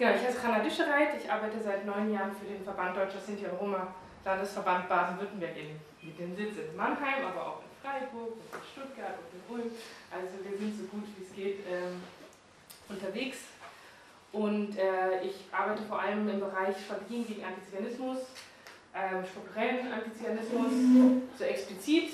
Genau, ich heiße Hanna Düschereit, ich arbeite seit 9 Jahren für den Verband Deutscher Sinti und Roma Landesverband Baden-Württemberg mit dem Sitz in Mannheim, aber auch in Freiburg und in Stuttgart und in Ulm. Also wir sind so gut wie es geht unterwegs. Und ich arbeite vor allem im Bereich Strategien gegen Antiziganismus, strukturellen Antiziganismus, so explizit.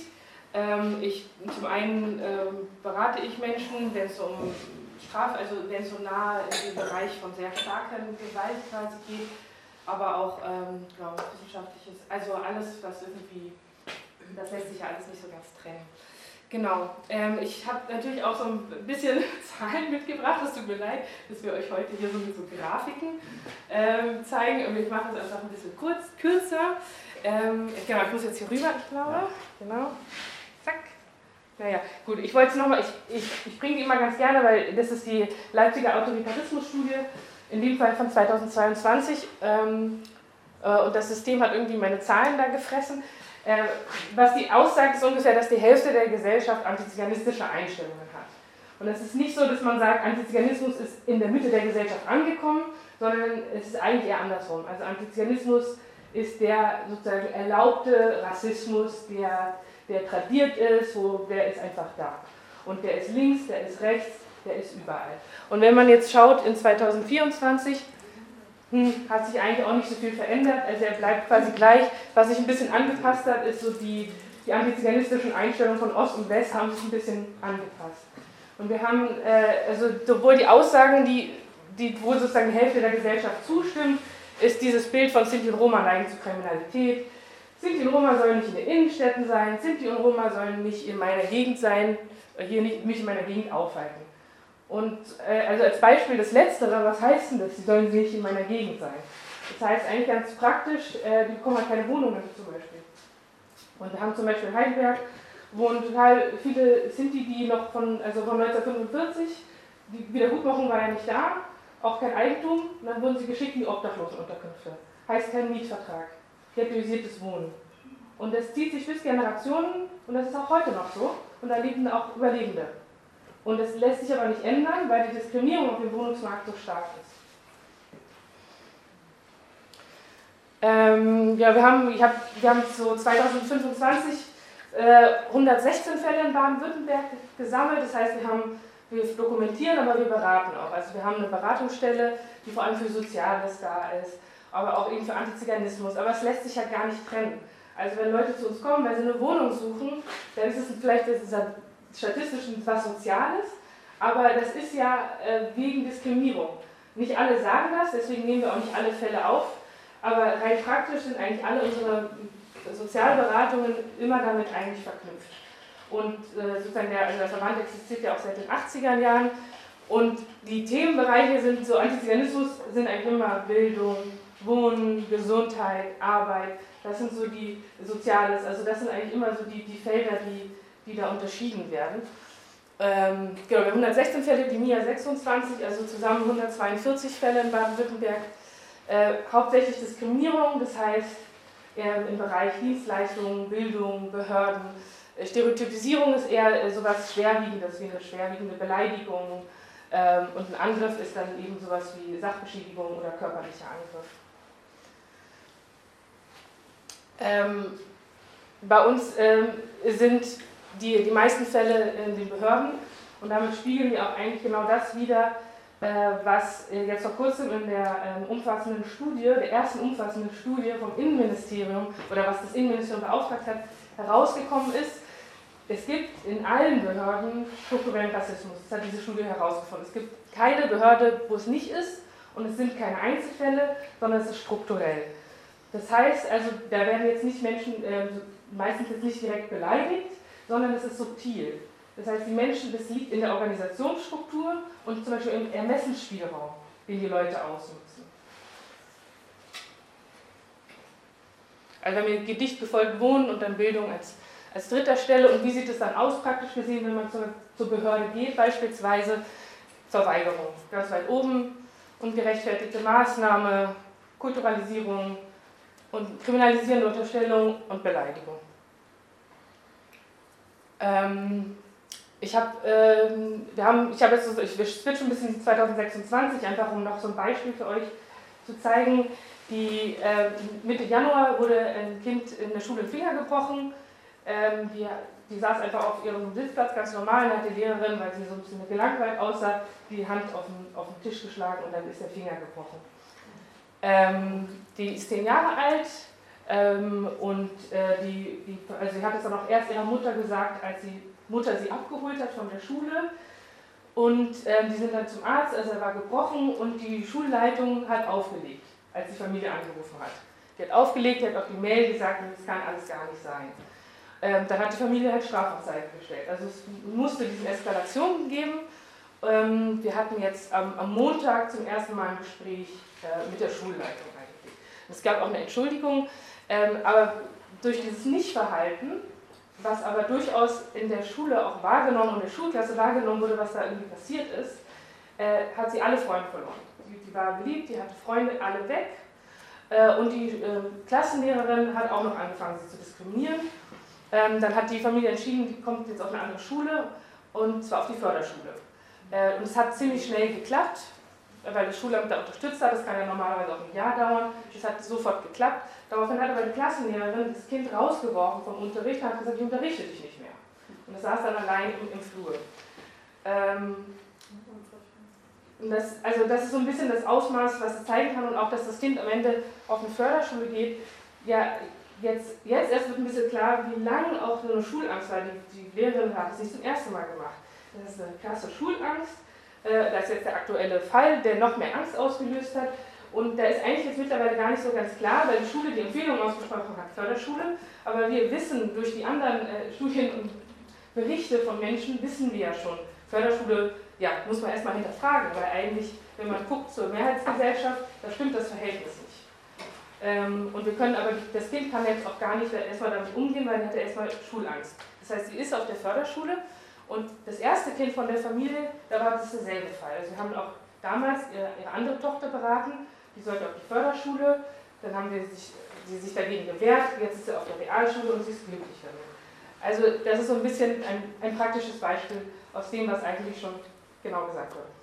Zum einen berate ich Menschen, wenn es um wenn es so nah in den Bereich von sehr starker Gewalt quasi geht, aber auch wissenschaftliches, also alles, was irgendwie, das lässt sich ja alles nicht so ganz trennen. Genau, ich habe natürlich auch so ein bisschen Zahlen mitgebracht, es tut mir leid, dass wir euch heute hier so mit so Grafiken zeigen, und ich mache es einfach ein bisschen kürzer. Genau, ich muss jetzt hier rüber, ich glaube, genau, zack. Naja, gut, ich wollte es nochmal, ich bringe die immer ganz gerne, weil das ist die Leipziger Autoritarismus-Studie, in dem Fall von 2022, und das System hat irgendwie meine Zahlen da gefressen. Was die aussagt, ist ungefähr, dass die Hälfte der Gesellschaft antiziganistische Einstellungen hat. Und es ist nicht so, dass man sagt, Antiziganismus ist in der Mitte der Gesellschaft angekommen, sondern es ist eigentlich eher andersrum. Also Antiziganismus ist der sozusagen erlaubte Rassismus, der tradiert ist, der ist einfach da. Und der ist links, der ist rechts, der ist überall. Und wenn man jetzt schaut, in 2024 hat sich eigentlich auch nicht so viel verändert, also er bleibt quasi gleich. Was sich ein bisschen angepasst hat, ist so die antiziganistischen Einstellungen von Ost und West haben sich ein bisschen angepasst. Und wir haben also sowohl die Aussagen, wo sozusagen die Hälfte der Gesellschaft zustimmt, ist dieses Bild von Sinti und Roma neigen zu Kriminalität. Sinti und Roma sollen nicht in den Innenstädten sein, Sinti und Roma sollen nicht in meiner Gegend sein, mich in meiner Gegend aufhalten. Und also als Beispiel das Letztere, was heißt denn das? Sie sollen nicht in meiner Gegend sein. Das heißt eigentlich ganz praktisch, die bekommen halt keine Wohnungen zum Beispiel. Und wir haben zum Beispiel in Heidelberg, wohnen total viele Sinti, die noch von 1945, die Wiedergutmachung war ja nicht da, auch kein Eigentum, und dann wurden sie geschickt in die Obdachlosenunterkünfte. Heißt kein Mietvertrag, ghettoisiertes Wohnen. Und das zieht sich bis Generationen, und das ist auch heute noch so, und da leben auch Überlebende. Und das lässt sich aber nicht ändern, weil die Diskriminierung auf dem Wohnungsmarkt so stark ist. Wir haben so 2025 116 Fälle in Baden-Württemberg gesammelt. Das heißt, wir dokumentieren, aber wir beraten auch. Also wir haben eine Beratungsstelle, die vor allem für Soziales da ist, aber auch eben für Antiziganismus. Aber es lässt sich ja gar nicht trennen. Also wenn Leute zu uns kommen, weil sie eine Wohnung suchen, dann ist es vielleicht statistisch was Soziales, aber das ist ja wegen Diskriminierung. Nicht alle sagen das, deswegen nehmen wir auch nicht alle Fälle auf, aber rein praktisch sind eigentlich alle unsere Sozialberatungen immer damit eigentlich verknüpft. Und sozusagen der Verband existiert ja auch seit den 80er Jahren, und die Themenbereiche sind so, Antiziganismus sind eigentlich immer Bildung, Wohnen, Gesundheit, Arbeit, das sind so die Soziales, also das sind eigentlich immer so die Felder, die da unterschieden werden. Genau, wir haben 116 Fälle, die MIA 26, also zusammen 142 Fälle in Baden-Württemberg. Hauptsächlich Diskriminierung, das heißt im Bereich Dienstleistungen, Bildung, Behörden. Stereotypisierung ist eher sowas Schwerwiegendes, wie eine schwerwiegende Beleidigung. Und ein Angriff ist dann eben sowas wie Sachbeschädigung oder körperlicher Angriff. Bei uns sind die meisten Fälle in den Behörden, und damit spiegeln wir auch eigentlich genau das wider, was jetzt vor kurzem in der ersten umfassenden Studie vom Innenministerium, oder was das Innenministerium beauftragt hat, herausgekommen ist. Es gibt in allen Behörden strukturellen Rassismus. Das hat diese Studie herausgefunden. Es gibt keine Behörde, wo es nicht ist, und es sind keine Einzelfälle, sondern es ist strukturell. Das heißt, also da werden jetzt nicht Menschen, meistens jetzt nicht direkt beleidigt, sondern es ist subtil. Das heißt, die Menschen, das liegt in der Organisationsstruktur und zum Beispiel im Ermessensspielraum, den die Leute ausnutzen. Also wenn wir Gedicht gefolgt Wohnen und dann Bildung als dritter Stelle. Und wie sieht es dann aus, praktisch gesehen, wenn man zur Behörde geht, beispielsweise Verweigerung. Ganz weit oben, ungerechtfertigte Maßnahme, Kulturalisierung und kriminalisierende Unterstellung und Beleidigung. ich switche ein bisschen 2026, einfach um noch so ein Beispiel für euch zu zeigen. Mitte Januar wurde ein Kind in der Schule den Finger gebrochen. Die saß einfach auf ihrem Sitzplatz ganz normal, und hat die Lehrerin, weil sie so ein bisschen gelangweilt aussah, die Hand auf den Tisch geschlagen und dann ist der Finger gebrochen. Die ist 10 Jahre alt und sie hat es dann auch erst ihrer Mutter gesagt, als die Mutter sie abgeholt hat von der Schule. Und die sind dann zum Arzt, also er war gebrochen und die Schulleitung hat aufgelegt, als die Familie angerufen hat. Die hat aufgelegt, die hat auf die Mail gesagt, das kann alles gar nicht sein. Dann hat die Familie halt Strafanzeige gestellt. Also es musste diese Eskalation geben. Wir hatten jetzt am Montag zum ersten Mal ein Gespräch mit der Schulleitung eigentlich. Es gab auch eine Entschuldigung, aber durch dieses Nichtverhalten, was aber durchaus in der Schule auch wahrgenommen und in der Schulklasse wahrgenommen wurde, was da irgendwie passiert ist, hat sie alle Freunde verloren. Die war beliebt, die hatte Freunde, alle weg. Und die Klassenlehrerin hat auch noch angefangen, sie zu diskriminieren. Dann hat die Familie entschieden, die kommt jetzt auf eine andere Schule, und zwar auf die Förderschule. Und es hat ziemlich schnell geklappt, weil das Schulamt da unterstützt hat. Das kann ja normalerweise auch ein Jahr dauern. Es hat sofort geklappt. Daraufhin hat aber die Klassenlehrerin das Kind rausgeworfen vom Unterricht und hat gesagt, ich unterrichte dich nicht mehr. Und das saß dann allein im Flur. Das ist so ein bisschen das Ausmaß, was es zeigen kann, und auch, dass das Kind am Ende auf eine Förderschule geht. Ja, jetzt erst wird ein bisschen klar, wie lange auch so eine Schulangst war. Die Lehrerin hat es nicht zum ersten Mal gemacht. Das ist eine krasse Schulangst. Das ist jetzt der aktuelle Fall, der noch mehr Angst ausgelöst hat. Und da ist eigentlich jetzt mittlerweile gar nicht so ganz klar, weil die Schule die Empfehlung ausgesprochen hat, Förderschule. Aber wir wissen durch die anderen Studien und Berichte von Menschen, wissen wir ja schon, Förderschule, ja, muss man erstmal hinterfragen, weil eigentlich, wenn man guckt zur Mehrheitsgesellschaft, da stimmt das Verhältnis nicht. Und wir können aber, das Kind kann jetzt auch gar nicht erstmal damit umgehen, weil sie hatte erstmal Schulangst. Das heißt, sie ist auf der Förderschule, und das erste Kind von der Familie, da war das derselbe Fall. Also wir haben auch damals ihre andere Tochter beraten, die sollte auf die Förderschule, dann haben sie sich dagegen gewehrt, jetzt ist sie auf der Realschule und sie ist glücklich damit. Also das ist so ein bisschen ein praktisches Beispiel aus dem, was eigentlich schon genau gesagt wurde.